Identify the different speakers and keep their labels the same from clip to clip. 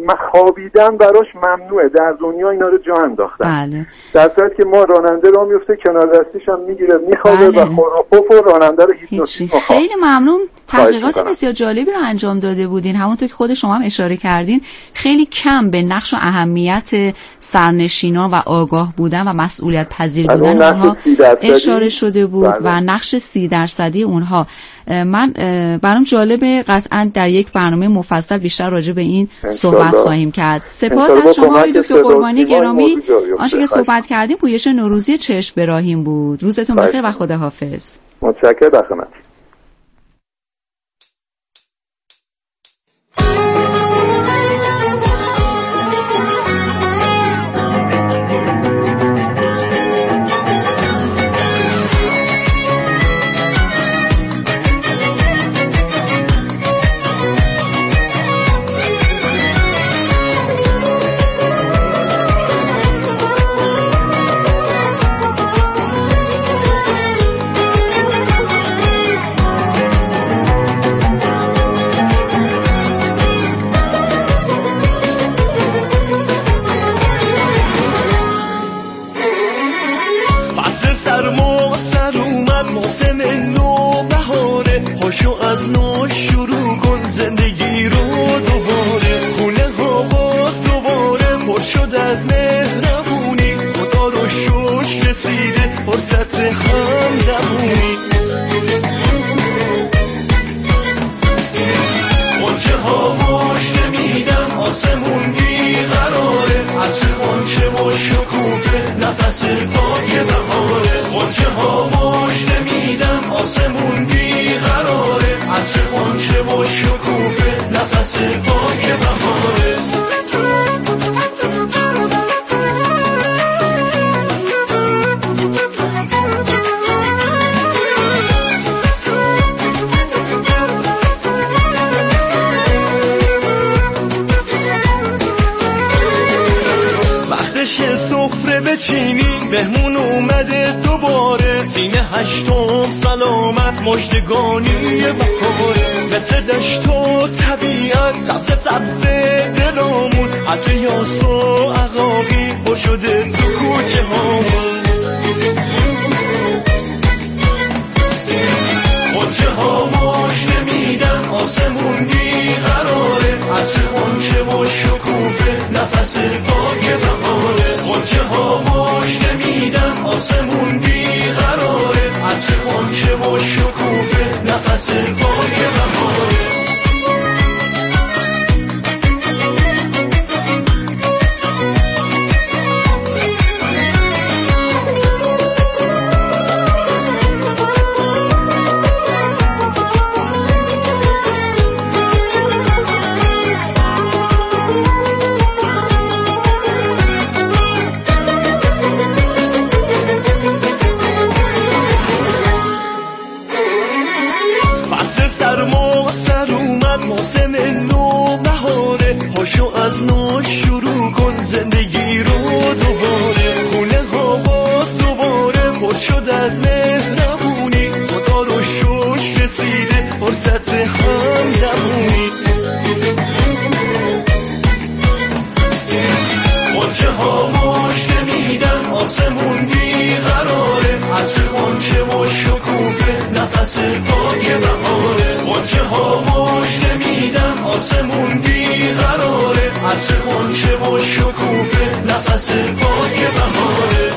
Speaker 1: خوابیدن براش ممنوعه، در دنیا اینا رو جا انداختن.
Speaker 2: بله.
Speaker 1: در صورتی که ما راننده را میفته کنار دستیش هم میگیره میخوابه و خراپوف و راننده رو هیپنوتیزم.
Speaker 2: خیلی ممنون. تحقیقات بسیار جالبی رو انجام داده بودین، همونطور که خود شما هم اشاره کردین خیلی کم به نقش و اهمیت سرنشینان و آگاه بودن و مسئولیت پذیر بودن اونها اشاره شده بود و نقش 30% اونها. من برام جالبه، قطعا در یک برنامه مفصل بیشتر راجع به این صحبت خواهیم کرد. سپاس از شما آقای دکتر قربانی گرامی. آنچه که صحبت کردیم پویش نوروزی چشم به راهیم بود. روزتون بخیر و خداحافظ.
Speaker 1: متشکرم. بخدمت.
Speaker 3: از نو شروع کن زندگی رو دوباره، خونه ها باز دوباره پر شد از مهربونی، خدا رو شکر رسیده فرصت همدمونی. قنچه ها ماش نمیدم آسمون بیقراره، عطر قنچه و شکوفه نفس پاک بهاره. قنچه ها ماش نمیدم آسمون بیقراره، عطر قنچه و شکوفه نفس پاک بهاره. سفره بچینی مهمون اومده دوباره، تیم هشتم سلامت مژدگانی بهاره، مثل دشت و طبیعت سبز سبز دلامون، عطر یاس و عقاقی پر شده تو کوچه هامون. قنچه ها ماش نمیدن آسمون بیقراره، عطر قنچه و شکوفه نفس پاک بهاره. قنچه ها ماش نمیدن آسمون بیقراره، عطر قنچه و شکوفه نفس پاک بهاره. پاشو از نو شروع کن زندگی رو دوباره، خونه ها باز دوباره پر شد از مهربونی، خدا رو شکر رسیده فرصت همدمونی. قنچه ها ماش نمیدن آسمون بیقراره، عطر قنچه و شکوفه نفس پاک بهاره. قنچه ها ماش نمیدن آسمون بیقراره، عطر قنچه و شکوفه نفس پاک بهاره.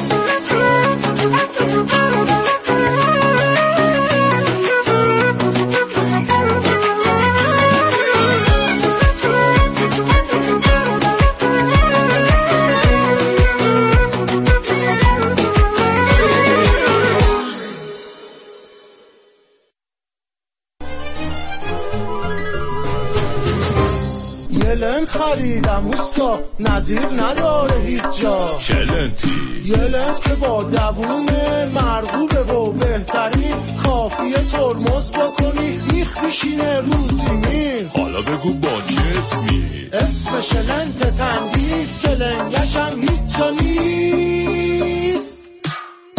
Speaker 3: خریدم اوستا نظیر نداره هیچ جا،
Speaker 4: چلنتی
Speaker 3: یه لنت که با دوونه مرغوبه و بهترین، کافیه ترمز بکنی میخ میشینه روزی مین.
Speaker 4: حالا بگو با چه اسمی؟
Speaker 3: اسمش لنت تندیس که لنگشم هیچ جا نیست.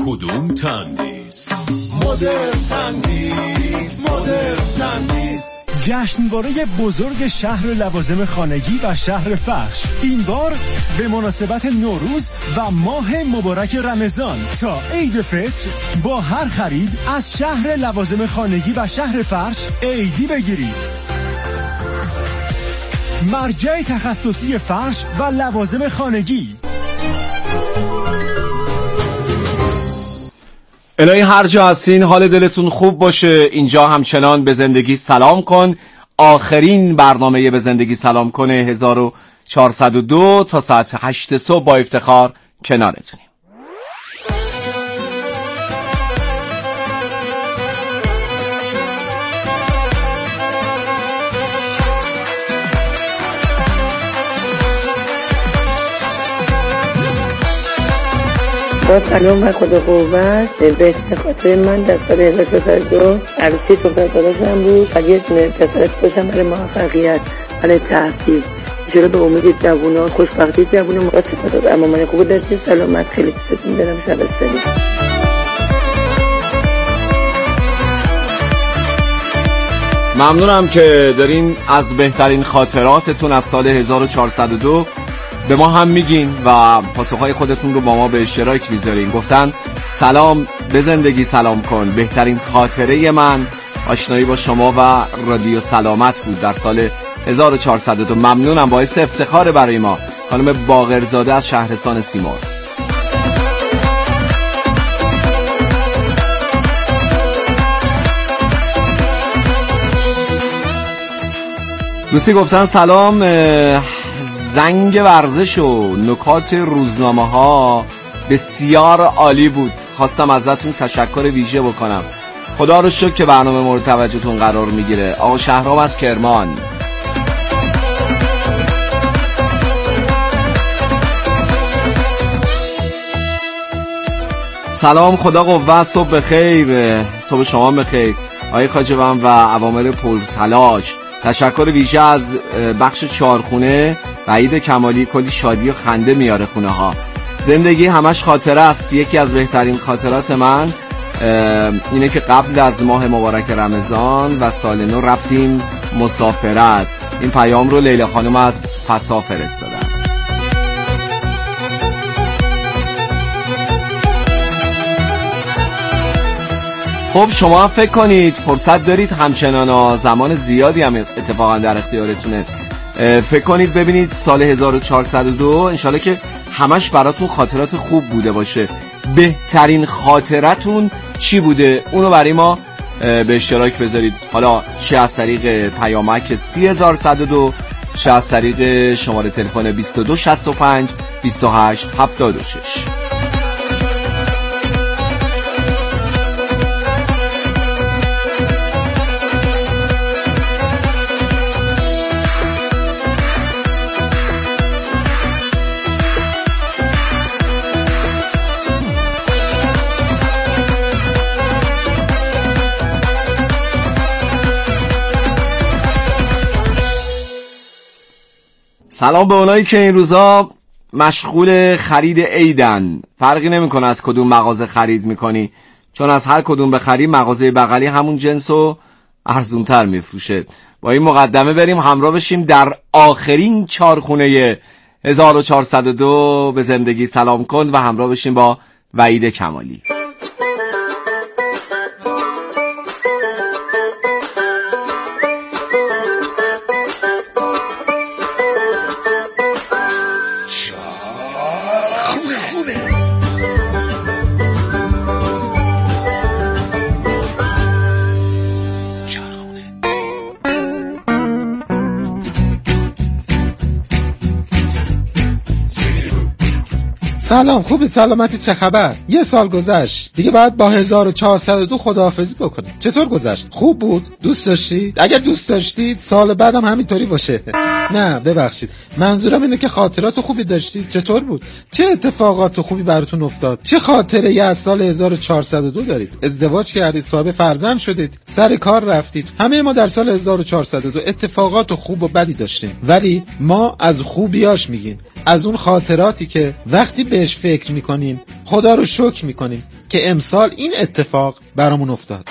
Speaker 4: کدوم تندیس؟
Speaker 3: مدرن تندیس، مدرن تندیس.
Speaker 5: جشنواره بزرگ شهر لوازم خانگی و شهر فرش، این بار به مناسبت نوروز و ماه مبارک رمضان تا عید فطر با هر خرید از شهر لوازم خانگی و شهر فرش عیدی بگیرید. مرجع تخصصی فرش و لوازم خانگی.
Speaker 6: الهی هر جا هستین حال دلتون خوب باشه. اینجا همچنان به زندگی سلام کن، آخرین برنامه به زندگی سلام کنه 1402 تا ساعت 8 صبح با افتخار کنارتونیم.
Speaker 7: با سلام و خدا قوت. به خاطر من در سال 1402 عروسی دخترم بود و یه پسرک داشتم برای موفقیت، برای تحصیل. ایشالا به امید جوونا، خوشبختی جوونا، مقصد امامان خوب داشتی. سلامت، خیلی دوستتون دارم. شب سلام.
Speaker 6: ممنونم که دارین از بهترین خاطراتتون از سال 1402 به ما هم میگین و پاسخهای خودتون رو با ما به اشتراک میذارین. گفتن سلام به زندگی سلام کن، بهترین خاطره من آشنایی با شما و رادیو سلامت بود در سال 1402. ممنونم، باعث افتخار برای ما. خانم باقرزاده از شهرستان سیمرغ. دوستی گفتن سلام، زنگ ورزش و نکات روزنامه ها بسیار عالی بود، خواستم ازتون تشکر ویژه بکنم. خدا رو شکر که برنامه مورد توجهتون قرار میگیره. آقا شهرام از کرمان. سلام، خدا قوت، صبح بخیر. صبح شما بخیر آقای خاجوان و عوامل پرتلاش. تشکر ویژه از بخش چارخونه وحید کمالی، کلی شادی و خنده میاره خونه ها. زندگی همش خاطره است. یکی از بهترین خاطرات من اینه که قبل از ماه مبارک رمضان و سال نو رفتیم مسافرت. این پیام رو لیلا خانم از فسا فرستادن. خب شما فکر کنید فرصت دارید همچنان، زمان زیادی هم اتفاقا در اختیارتونه. فکر کنید ببینید سال 1402 انشالله که همش براتون خاطرات خوب بوده باشه. بهترین خاطرتون چی بوده اونو برای ما به اشتراک بذارید، حالا چه از طریق پیامک 30102، چه از طریق شماره تلفن 2265 2876. سلام به اونایی که این روزا مشغول خرید عیدن. فرقی نمیکنه از کدوم مغازه خرید میکنی، چون از هر کدوم بخری مغازه بغلی همون جنسو ارزونتر میفروشه. با این مقدمه بریم همراه بشیم در آخرین چارخونه 1402 به زندگی سلام کن و همراه بشیم با وحید کمالی.
Speaker 8: سلام، خوبی؟ سلامتی؟ چه خبر؟ یه سال گذشت دیگه، باید با 1402 خداحافظی بکنیم. چطور گذشت؟ خوب بود؟ دوست داشتید؟ اگه دوست داشتید سال بعدم همینطوری باشه. نه ببخشید، منظورم اینه که خاطرات خوبی داشتید. چطور بود؟ چه اتفاقات خوبی براتون افتاد؟ چه خاطره ای از سال 1402 دارید؟ ازدواج کردید، صاحب فرزند شدید، سر کار رفتید. همه ما در سال 1402 اتفاقات خوب و بدی داشتیم، ولی ما از خوبیاش میگیم، از اون خاطراتی که وقتی بهش فکر میکنیم خدا رو شکر میکنیم که امسال این اتفاق برامون افتاد.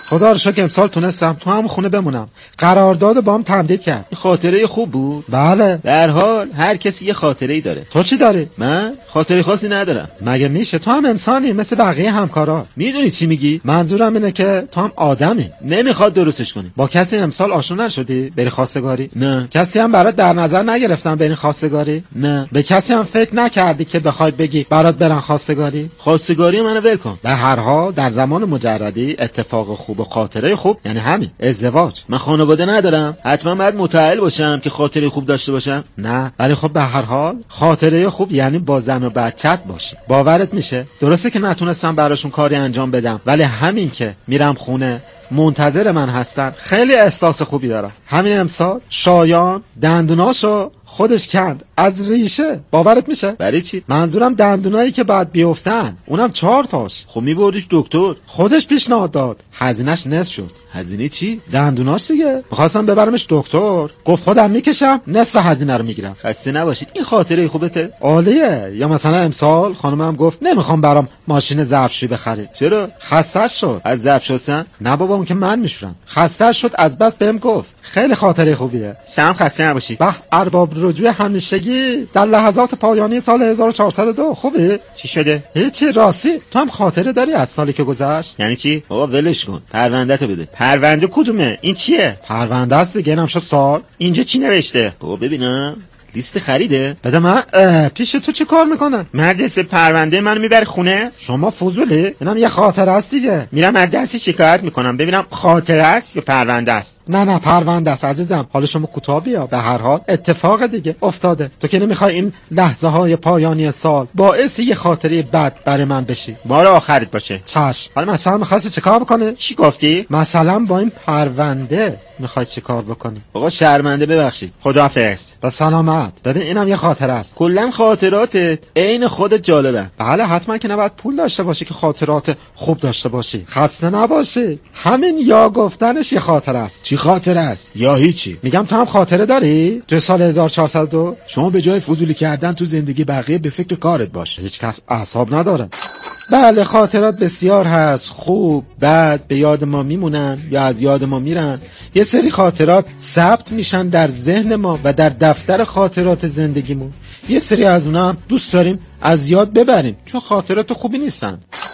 Speaker 8: خدا رو شکر امسال تونستم تو هم خونه بمونم. قرارداد با هم تمدید کرد.
Speaker 6: این خاطره خوب بود.
Speaker 8: بله.
Speaker 6: به هر حال هر کسی یه خاطره‌ای داره.
Speaker 8: تو چی داری؟
Speaker 6: من خاطره خاصی ندارم.
Speaker 8: مگه میشه؟ تو هم انسانی مثل بقیه همکارا.
Speaker 6: میدونی چی میگی؟
Speaker 8: منظورم اینه که تو هم آدمی.
Speaker 6: نمیخواد درستش کنی.
Speaker 8: با کسی امسال آشنا نشدی بری خواستگاری؟
Speaker 6: نه.
Speaker 8: کسی هم برات در نظر نگرفتن برین خواستگاری؟
Speaker 6: نه.
Speaker 8: به کسی هم فکر نکردی که بخوای بگی برات برن خواستگاری؟
Speaker 6: خواستگاری منو ول کن.
Speaker 8: به هر حال در زمان مجردی اتفاق خوب و خاطره خوب یعنی همین ازدواج.
Speaker 6: من خانواده ندارم. حتما باید متأهل باشم که خاطره خوب داشته باشم؟
Speaker 8: نه، ولی خب به هر حال خاطره خوب یعنی با زن و بچت باشی. باورت میشه؟ درسته که نتونستم براشون کاری انجام بدم، ولی همین که میرم خونه منتظر من هستن خیلی احساس خوبی دارم. همین امسال شایان دندوناشو خودش کند از ریشه. باورت میشه؟
Speaker 6: برای چی؟
Speaker 8: منظورم دندونایی که بعد بیفتن، اونم 4 تاش.
Speaker 6: خب میبردیش دکتر.
Speaker 8: خودش پیشنهاد داد، هزینه‌اش نصف شد.
Speaker 6: هزینه چی؟
Speaker 8: دندوناش دیگه. می‌خواستم ببرمش دکتر، گفت خودم میکشم، نصف هزینه رو میگیرم.
Speaker 6: خسته نباشید. این خاطره خوبته؟
Speaker 8: عالیه. یا مثلا امسال خانمم گفت نمیخوام برام ماشین ظرفشویی بخری.
Speaker 6: چرا؟
Speaker 8: خسته شد
Speaker 6: از ظرف شستن؟
Speaker 8: نه بابا، اون که من میشورم. خسته شد از بس بهم گفت. خیلی خاطره خوبیه.
Speaker 6: سلام، خسته نباشید.
Speaker 8: به ارباب رجوع همیشگی در لحظات پایانی سال 1402. خوبه؟
Speaker 6: چی شده؟
Speaker 8: هیچی. راستی تو هم خاطره داری از سالی که گذشت؟
Speaker 6: یعنی چی؟ بابا ولش کن. پرونده تو بده. پرونده کدومه؟ این چیه؟
Speaker 8: پرونده است دیگه. اینم شد سال.
Speaker 6: اینجا چی نوشته؟ بابا ببینم. لیست خریده؟
Speaker 8: بده من. پیش تو چی کار میکنن؟
Speaker 6: مدرسه پرونده منو میبره خونه؟
Speaker 8: شما فضولی؟ اینم یه خاطره است دیگه.
Speaker 6: میرم مدرسه شکایت میکنم ببینم خاطره است یا پرونده است.
Speaker 8: نه پرونده است عزیزم. حالا شما کوتاه بیا. به هر حال اتفاق دیگه افتاده. تو که نمیخوای این لحظه های پایانی سال باعث یه خاطره بد برای من بشی.
Speaker 6: بار آخرت باشه.
Speaker 8: چشم. حالا مثلا می‌خواستی چیکار بکنی؟
Speaker 6: چی گفتی؟
Speaker 8: مثلا با این پرونده میخوای چیکار بکنی؟
Speaker 6: آقا شرمنده ببخشید. خداحافظ.
Speaker 8: با سلامت. ببین اینم یه خاطره است.
Speaker 6: کلا خاطراتت عین خودت جالبه.
Speaker 8: بله حتما که نباید پول داشته باشی که خاطرات خوب داشته باشی. خسته نباشی. همین یا گفتنش یه خاطره است.
Speaker 6: چی خاطره است؟ یا هیچی.
Speaker 8: میگم تو هم خاطره داری؟ تو سال 1402
Speaker 6: شما به جای فضولی کردن تو زندگی بقیه به فکر کارت باش.
Speaker 8: هیچ کس اعصاب نداره. بله خاطرات بسیار هست. خوب بد به یاد ما میمونن یا از یاد ما میرن. یه سری خاطرات ثبت میشن در ذهن ما و در دفتر خاطرات زندگیمون. یه سری از اونها هم دوست داریم از یاد ببریم چون خاطرات خوبی نیستن.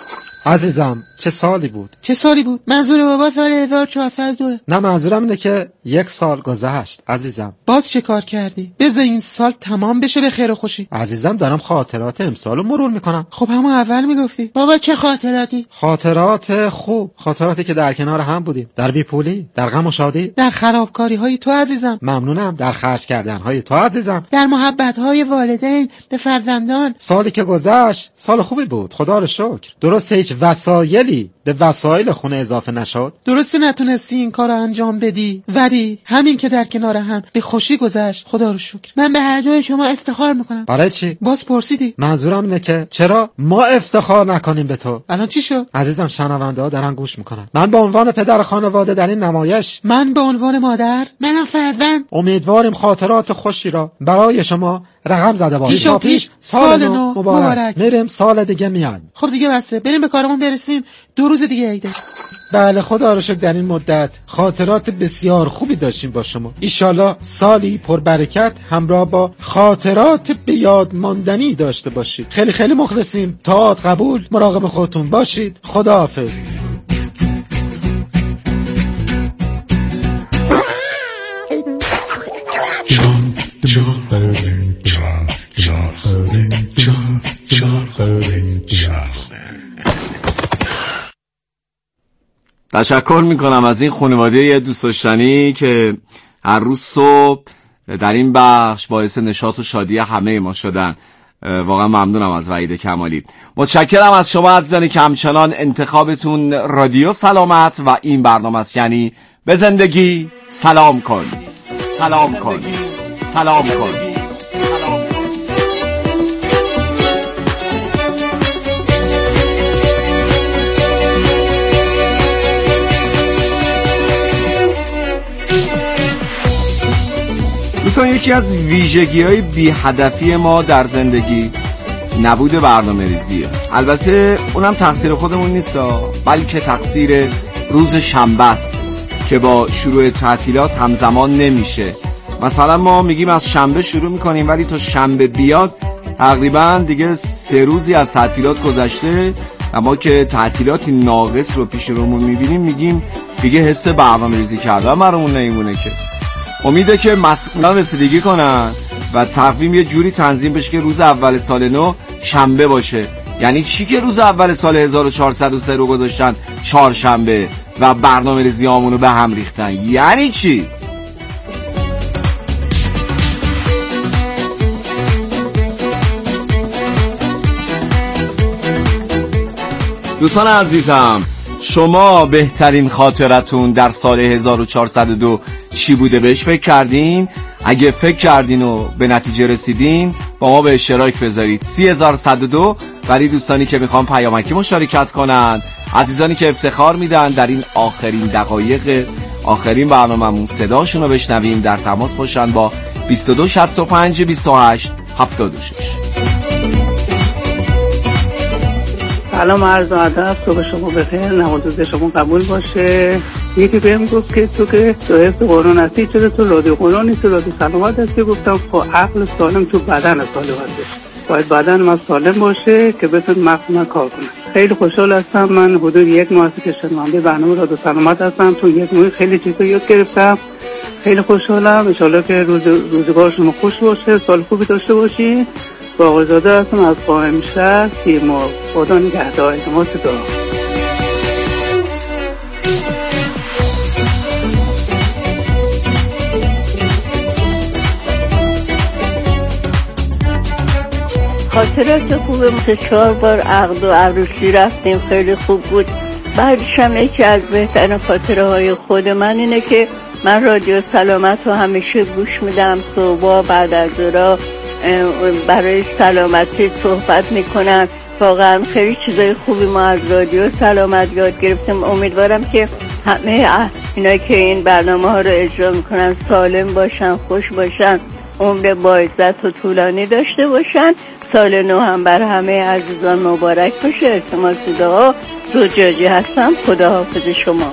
Speaker 8: عزیزم چه سالی بود؟
Speaker 9: چه سالی بود؟ منظور بابا سال 1402.
Speaker 8: نه منظورم اینه که 1 سال گذشت عزیزم.
Speaker 9: باز چه کار کردی؟ بذار این سال تمام بشه به خیر و خوشی.
Speaker 8: عزیزم دارم خاطرات امسالو مرور میکنم.
Speaker 9: خب همون اول میگفتی. بابا چه خاطراتی؟
Speaker 8: خاطرات خوب. خاطراتی که در کنار هم بودیم، در بیپولی، در غم و شادی،
Speaker 9: در خرابکاری های تو عزیزم.
Speaker 8: ممنونم. در خرج کردن های تو عزیزم،
Speaker 9: در محبت های والدین به فرزندان.
Speaker 8: سالی که گذشت سال خوبی بود خدا رو شکر. درست هیچ وسایلی به وسایل خونه اضافه نشد.
Speaker 9: درسته نتونستی این کار رو انجام بدی، ولی همین که در کنار هم به خوشی گذشت خدا رو شکر. من به هر دوی شما افتخار میکنم.
Speaker 8: برای چی؟
Speaker 9: باز پرسیدی.
Speaker 8: منظورم اینه که چرا ما افتخار نکنیم به تو.
Speaker 9: الان چی شد؟
Speaker 8: عزیزم شنونده ها دارن گوش میکنن. من به عنوان پدر خانواده در این نمایش،
Speaker 9: من به عنوان مادر، منم فرزند،
Speaker 8: امیدواریم خاطرات خوشی را برای شما رقم زده باشیم.
Speaker 9: پیشا پیش سال نو مبارک.
Speaker 8: میریم سال دیگه میاد.
Speaker 9: خب دیگه بسه، بریم به کارمون برسیم. 2 روز دیگه عیده.
Speaker 8: بله خدا رو شکر در این مدت خاطرات بسیار خوبی داشتیم با شما. ایشالله سالی پربرکت همراه با خاطرات به یاد ماندنی داشته باشید. خیلی خیلی مخلصیم. تاعت قبول. مراقب خودتون باشید. خداحافظ.
Speaker 6: تشکر میکنم از این خانواده دوست داشتنی که هر روز صبح در این بخش باعث نشاط و شادی همه ما شدن. واقعا ممنونم از وحید کمالی. متشکرم از شما عزیزانی که همچنان انتخابتون رادیو سلامت و این برنامه است، یعنی به زندگی سلام کن. سلام کن. سلام کن. دوستان یکی از ویژگی‌های بی‌هدفی ما در زندگی نبود برنامه‌ریزیه. البته اونم تقصیر خودمون نیست، بلکه تقصیر روز شنبه است که با شروع تعطیلات همزمان نمیشه. مثلا ما میگیم از شنبه شروع میکنیم ولی تا شنبه بیاد تقریبا دیگه 3 روزی از تعطیلات گذشته. اما که تعطیلاتی ناقص رو پیش رومون میبینیم میگیم دیگه حس برنامه‌ریزی کردن برامون نمیمونه که. امیده که مسئولان رسیدگی کنن و تقویم یه جوری تنظیم بشه که روز اول سال نو شنبه باشه. یعنی چی که روز اول سال 1403 رو گذاشتن چهارشنبه و برنامه‌ریزی هامونو به هم ریختن؟ یعنی چی؟ دوستان عزیزم، شما بهترین خاطرتون در سال 1402 چی بوده؟ بهش فکر کردین؟ اگه فکر کردین و به نتیجه رسیدین با ما به اشتراک بذارید. 3102 برای دوستانی که میخوان پیامکی مشارکت کنند، عزیزانی که افتخار میدن در این آخرین دقایق آخرین برنامه‌مون صداشون رو بشنویم، در تماس باشن با 2265 28 76.
Speaker 10: سلام عرض ادب، صبح شما بخیر، نماز شما قبول باشه. یکی بهم گفت که تو که حفظ قرآن هستی چرا تو رادیو قرآن نیستی، رادیو سلامت هستی؟ گفتم خب عقل سالم تو بدن سالم باشه، باید بدن من سالم باشه که بتونه مغز من کار کنه. خیلی خوشحال هستم، من حدود 1 ماه که شنونده برنامه رادیو سلامت هستم، تو 1 ماه خیلی چیزا یاد گرفتم، خیلی خوشحالم. ان شاءالله که روزگار شما خوش باشه، سال خوبی داشته باشی. باقرزاده هستم از قائم شهر تیمور. خدا نگهدار شما. صدا
Speaker 11: خاطرات خوب ما 4 بار عقد و عروسی رفتیم، خیلی خوب بود. بعدش هم یکی از بهترین خاطره های خود من اینه که من رادیو سلامت رو همیشه گوش میدم، صبح بعد از ظهر برای سلامتی صحبت میکنن. واقعا خیلی چیزای خوبی ما از رادیو سلامت یاد گرفتیم. امیدوارم که همه اینا که این برنامه ها رو اجرا میکنن سالم باشن، خوش باشن، عمر با عزت و طولانی داشته باشن. سال نو هم بر همه عزیزان مبارک باشه. التماس دعا، زجاجی هستم. خداحافظ شما.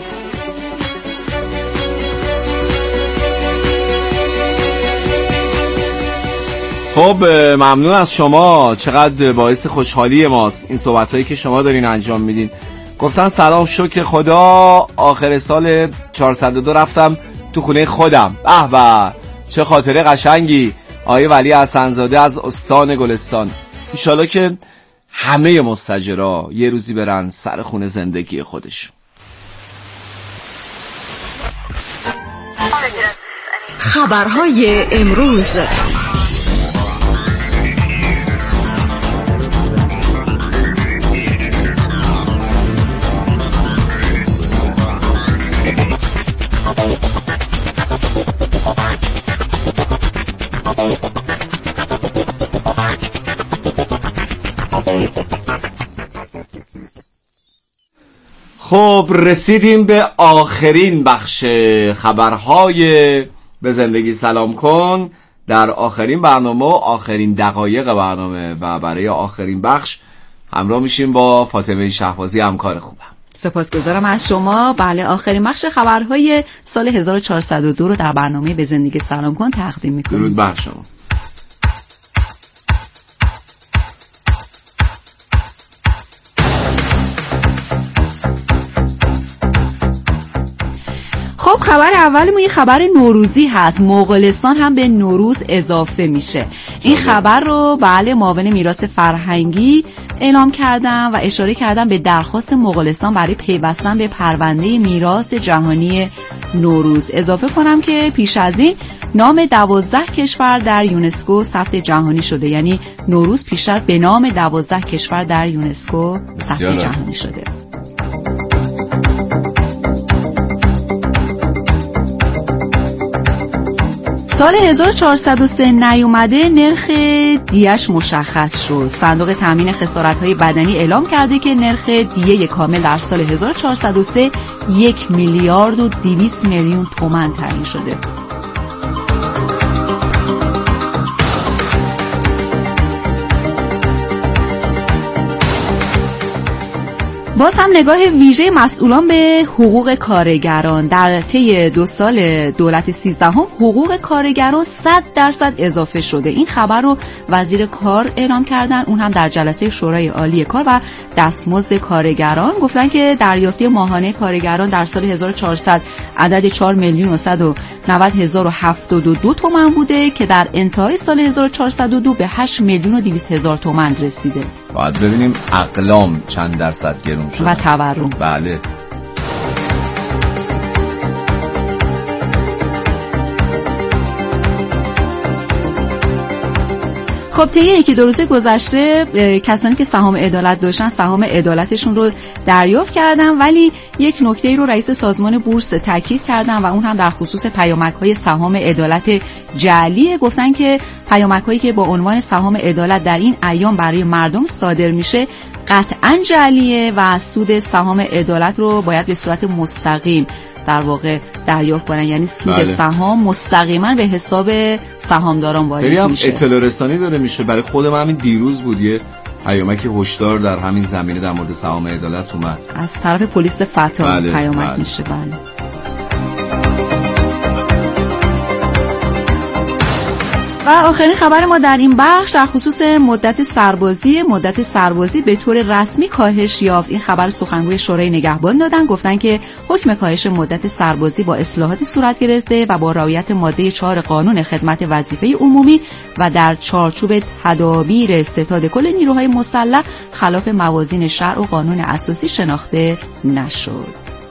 Speaker 6: خب ممنون از شما، چقدر باعث خوشحالی ماست این صحبتایی که شما دارین انجام میدین. گفتن سلام، شکر خدا آخر سال 402 رفتم تو خونه خودم. به به، چه خاطره قشنگی. آقای ولی حسن‌زاده از استان گلستان. انشالله که همه مستاجرها یه روزی برن سر خونه زندگی خودشون.
Speaker 12: خبرهای امروز.
Speaker 6: خب رسیدیم به آخرین بخش خبرهای به زندگی سلام کن در آخرین برنامه و آخرین دقایق برنامه، و برای آخرین بخش همراه میشیم با فاطمه شهبازی، همکار خوبم.
Speaker 2: سپاسگزارم از شما. بله، آخرین بخش خبرهای سال 1402 رو در برنامه به زندگی سلام کن تقدیم میکنیم.
Speaker 6: درود بر شما.
Speaker 2: خب خبر اولمون یه خبر نوروزی هست. مغولستان هم به نوروز اضافه میشه. این خبر رو بله معاون میراث فرهنگی اعلام کردن و اشاره کردن به درخواست مغولستان برای پیوستن به پرونده میراث جهانی نوروز. اضافه کنم که پیش از این نام 12 کشور در یونسکو ثبت جهانی شده، یعنی نوروز پیشتر به نام 12 کشور در یونسکو ثبت جهانی شده. سال 1403 نیومده، نرخ دیه‌اش مشخص شد. صندوق تامین خسارت‌های بدنی اعلام کرده که نرخ دیه کامل در سال 1403 1 میلیارد و 200 میلیون تومان تعیین شده. باز هم نگاه ویژه مسئولان به حقوق کارگران. در طی 2 سال دولت 13 حقوق کارگران 100% اضافه شده. این خبر رو وزیر کار اعلام کردن، اون هم در جلسه شورای عالی کار و دستمزد کارگران. گفتن که دریافتی ماهانه کارگران در سال 1400 عدد 4,190,072 تومان بوده که در انتهای سال 1402 به 8,200,000 تومان رسیده.
Speaker 6: باید ببینیم اقلام چند درصد گرون شده
Speaker 2: و تورم.
Speaker 6: بله.
Speaker 2: خب طی 1-2 روز گذشته کسانی که سهام عدالت داشتن سهام عدالتشون رو دریافت کردن، ولی یک نکته رو رئیس سازمان بورس تاکید کردن و اون هم در خصوص پیامک‌های سهام عدالت جعلی. گفتن که پیامک‌هایی که با عنوان سهام عدالت در این ایام برای مردم صادر میشه قطعاً جعلیه و سود سهام عدالت رو باید به صورت مستقیم در واقع دریافت کنن، یعنی سود سهام مستقیما به حساب سهامداران وارد میشه.
Speaker 6: خیلی هم اطلاع رسانی داره میشه. برای خودم همین دیروز بود یه پیامک هشدار در همین زمینه در مورد سهام عدالت اومد
Speaker 2: از طرف پلیس فتا. پیامک میشه. بله. و آخرین خبر ما در این بخش در خصوص مدت سربازی به طور رسمی کاهش یافت. این خبر سخنگوی شورای نگهبان دادن، گفتن که حکم کاهش مدت سربازی با اصلاحاتی صورت گرفته و با رعایت ماده 4 قانون خدمت وظیفه عمومی و در چارچوب تدابیر ستاد کل نیروهای مسلح خلاف موازین شرع و قانون اساسی شناخته نشد.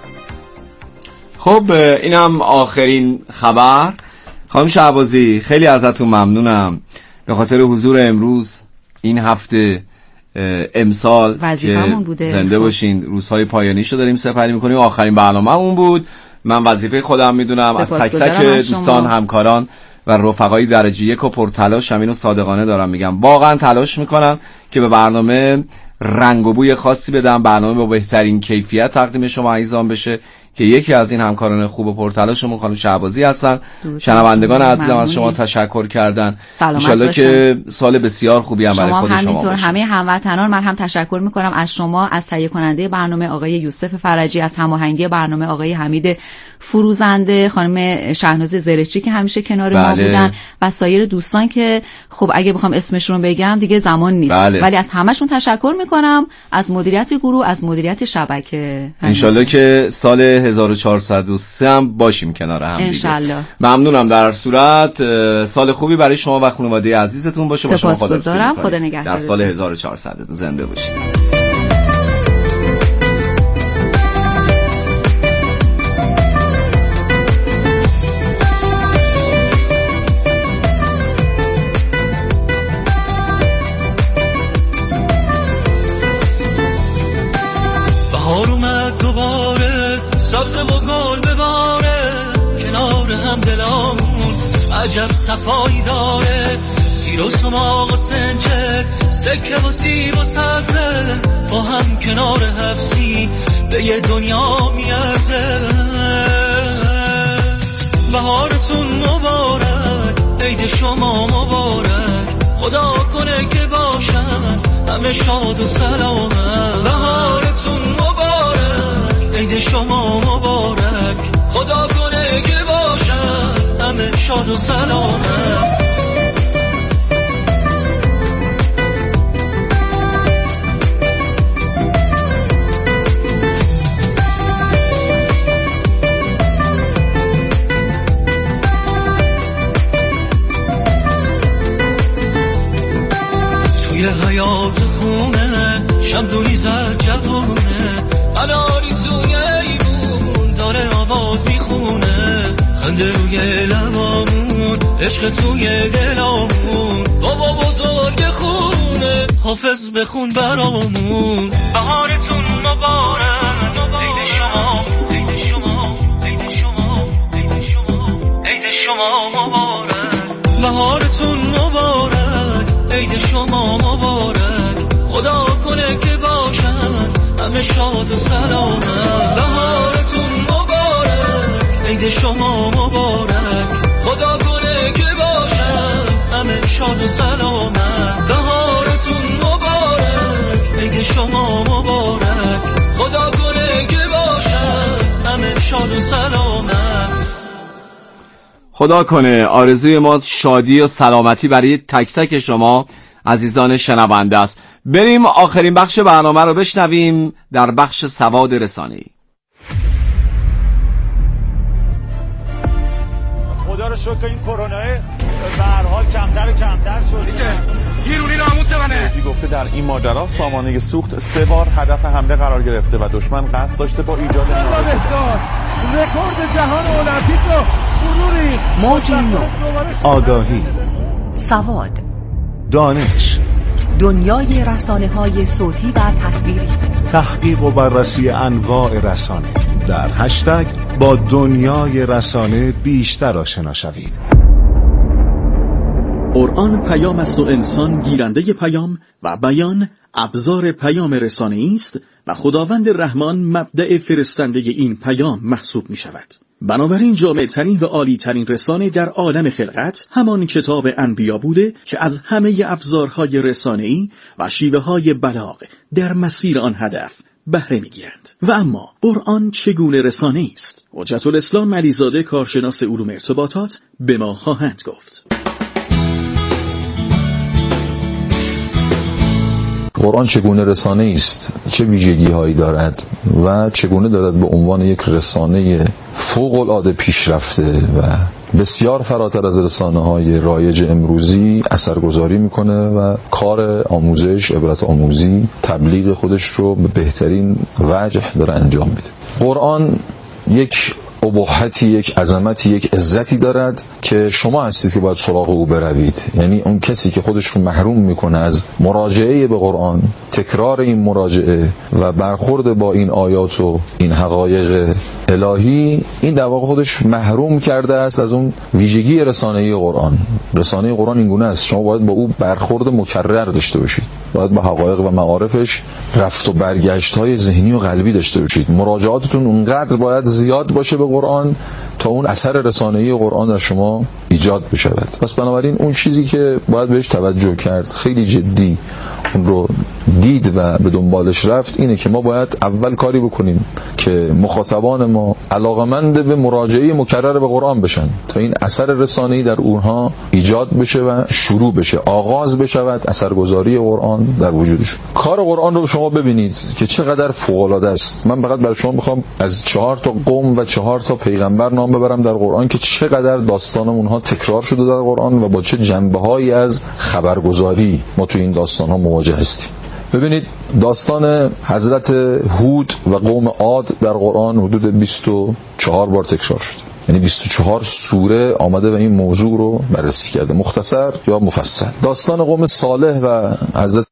Speaker 6: خب اینم آخرین خبر. خانم شهبازی خیلی ازتون ممنونم به خاطر حضور امروز این هفته امسال که زنده باشین. روزهای پایانیشو داریم سپری میکنیم. آخرین برنامه اون بود. من وظیفه خودم میدونم از تک تک دوستان، همکاران و رفقای درجه 1 و پرتلاش همینو صادقانه دارم میگم. واقعا تلاش میکنم که به برنامه رنگ و بوی خاصی بدم، برنامه با بهترین کیفیت تقدیم شما عزیزان بشه که یکی از این همکاران خوب و پرتلاشمون خانم شهبازی هستن. شنوندگان عزیزم از شما تشکر کردن. ان شاءالله که سال بسیار خوبی هم برای خود شما
Speaker 2: همینطور
Speaker 6: باشه.
Speaker 2: همه هموطنان من هم تشکر میکنم از شما، از تهیه کننده برنامه آقای یوسف فرجی، از هماهنگی برنامه آقای حمید فروزنده، خانم شهناز زرچی که همیشه کنار ما بودن و سایر دوستان که خب اگه بخوام اسمشون رو بگم دیگه زمان نیست. ولی از همه‌شون تشکر میکنم، از مدیریت گروه، از مدیریت شبکه.
Speaker 6: ان شاءالله که سال 1403 هم باشیم کنار هم دیگه.
Speaker 2: انشالله.
Speaker 6: ممنونم. در صورت سال خوبی برای شما و خانواده عزیزتون باشه. با شما
Speaker 2: خداحافظی. خدا نگهدار.
Speaker 6: در سال 1400 زنده باشید.
Speaker 3: بهار اومد دوباره، سبز و گل بباره، کنار هم دلامون عجب صفایی داره. سیر و سماق و سنجک، سکه و سیب و سبزه، با هم کنار حفظی به یه دنیا میارزه. بهارتون مبارک، عید شما مبارک، خدا کنه که باشن همه شاد و سلامت. بهارتون مبارک، عید شما مبارک، خدا کنه که باشن همه شاد و سلامت. توی حیات خونه شمدونی زد جوونه، قناری توی ایمون داره آواز میخونه. خنده روی لبامون، عشق توی دلامون، بابا بزرگ خونه حافظ بخون برامون. بهارتون مبارک، عید شما، عید شما، عید شما، عید شما، عید شما مبارک. بهارتون مبارک، عید شما مبارک، خدا کنه که باشن همه شاد و سلامت. بهارتون مبارک، عید شما مبارک، خدا کنه که باشن همه شاد و سلامت. بهارتون مبارک، عید شما مبارک، شاد و سلامت.
Speaker 6: خدا کنه آرزوی ما شادی و سلامتی برای تک تک شما عزیزان شنونده است. بریم آخرین بخش برنامه رو بشنویم در بخش سواد رسانه‌ای.
Speaker 13: خدا رو شکر این کرونا به هر حال کمتر شد. گیرونی ناموس منه. گفته در این ماجرا سامانه سوخت 3 بار هدف حمله قرار گرفته و دشمن قصد داشته با ایجاد
Speaker 14: رکورد جهان المپیک رو فروری.
Speaker 12: موج نو،
Speaker 5: آگاهی،
Speaker 12: سواد،
Speaker 5: دانش،
Speaker 12: دنیای رسانه‌های صوتی و تصویری،
Speaker 5: تحقیق و بررسی انواع رسانه. در هشتگ با دنیای رسانه بیشتر آشنا شوید.
Speaker 15: قرآن پیام است و انسان گیرنده پیام و بیان ابزار پیام رسانه‌ای است و خداوند رحمان مبدأ فرستنده این پیام محسوب می شود. بنابراین جامع ترین و عالی ترین رسانه در عالم خلقت همان کتاب انبیا بوده که از همه ابزارهای رسانه‌ای و شیوه های بلاغ در مسیر آن هدف بهره می‌گیرند. و اما قرآن چگونه رسانه‌ای است؟ حجت الاسلام علیزاده کارشناس علوم ارتباطات به ما خواهند گفت.
Speaker 16: قرآن چگونه رسانه است، چه ویژگی هایی دارد و چگونه دارد به عنوان یک رسانه فوق العاده پیشرفته و بسیار فراتر از رسانه های رایج امروزی اثرگذاری میکنه و کار آموزش، عبرت آموزی، تبلیغ خودش رو به بهترین وجه داره انجام میده. قرآن یک ابهتی، یک عظمتی، یک عزتی دارد که شما هستید که باید سراغ او بروید. یعنی اون کسی که خودش رو محروم میکنه از مراجعه به قرآن، تکرار این مراجعه و برخورد با این آیات و این حقایق الهی، این در واقع خودش محروم کرده است از اون ویژگی رسانه‌ای قرآن. رسانه قرآن این گونه است، شما باید با او برخورد مکرر داشته باشید، باید با حقایق و معارفش رفت و برگشت های ذهنی و قلبی داشته باشید. مراجعاتتون اونقدر باید زیاد باشه به قرآن تا اون اثر رسانه‌ای قرآن در شما ایجاد بشود. پس بنابراین اون چیزی که باید بهش توجه کرد، خیلی جدی اون رو دید و به دنبالش رفت، اینه که ما باید اول کاری بکنیم که مخاطبان ما علاقمند به مراجعه مکرر به قرآن بشن تا این اثر رسانه‌ای در اونها ایجاد بشه و شروع بشه، آغاز بشود اثرگذاری قرآن در وجودشون. کار قرآن رو شما ببینید که چقدر فوق‌العاده است. من فقط برای شما میخوام از 4 تا قوم و 4 تا پیغمبر نام ببرم در قرآن که چقدر داستان اونها تکرار شده در قرآن و با چه جنبه‌هایی از خبرگزاری ما تو این داستان‌ها مواجه هستیم. ببینید داستان حضرت هود و قوم عاد در قرآن حدود 24 بار تکرار شده. یعنی 24 سوره آمده و این موضوع رو بررسی کرده، مختصر یا مفصل. داستان قوم صالح و حضرت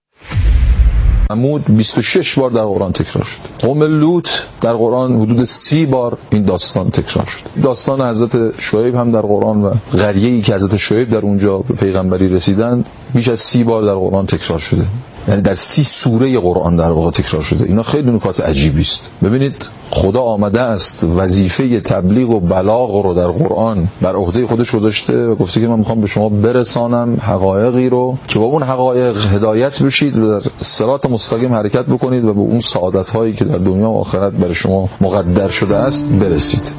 Speaker 16: ثمود 26 بار در قرآن تکرار شده. قوم لوط در قرآن حدود 30 بار این داستان تکرار شده. داستان حضرت شعیب هم در قرآن و قریه‌ای که حضرت شعیب در اونجا به پیغمبری رسیدند بیش از 30 بار در قرآن تکرار شده. یعنی در 30 سوره قرآن در واقع تکرار شده. اینا خیلی نکات عجیبی است. ببینید خدا آمده است وظیفه تبلیغ و بلاغ رو در قرآن بر عهده خودش گذاشته و گفته که من میخوام به شما برسانم حقایقی رو که با اون حقایق هدایت بشید و در صراط مستقیم حرکت بکنید و به اون سعادت هایی که در دنیا و آخرت برای شما مقدر شده است برسید.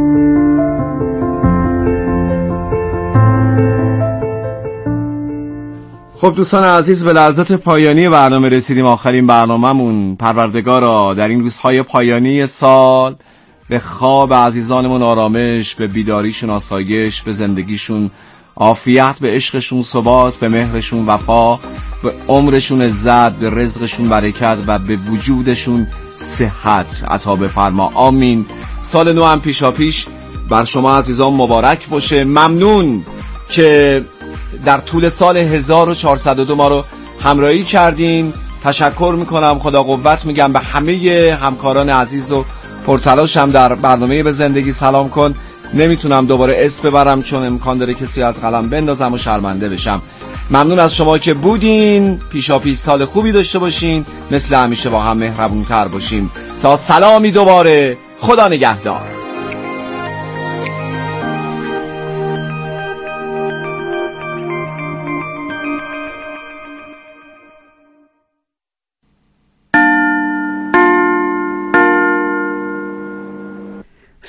Speaker 6: خب دوستان عزیز، به لحظات پایانی برنامه رسیدیم. آخرین برنامه‌مون. پروردگارا در این روزهای پایانی سال به خواب عزیزانمون آرامش، به بیداریشون آسایش، به زندگیشون عافیت، به عشقشون ثبات، به مهرشون وفا، به عمرشون عزت، به رزقشون برکت و به وجودشون صحت عطا بفرما. آمین. سال نو هم پیشا پیش بر شما عزیزان مبارک باشه. ممنون که در طول سال 1402 ما رو همراهی کردین. تشکر میکنم، خدا قوت میگم به همه همکاران عزیز و پرتلاشم در برنامه به زندگی سلام کن. نمیتونم دوباره اسم ببرم چون امکان داره کسی از قلم بندازم و شرمنده بشم. ممنون از شما که بودین. پیشا پیش سال خوبی داشته باشین، مثل همیشه با هم مهربونتر باشیم. تا سلامی دوباره، خدا نگهدار.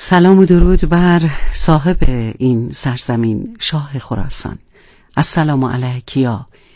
Speaker 17: سلام و درود بر صاحب این سرزمین، شاه خراسان. السلام علیک یا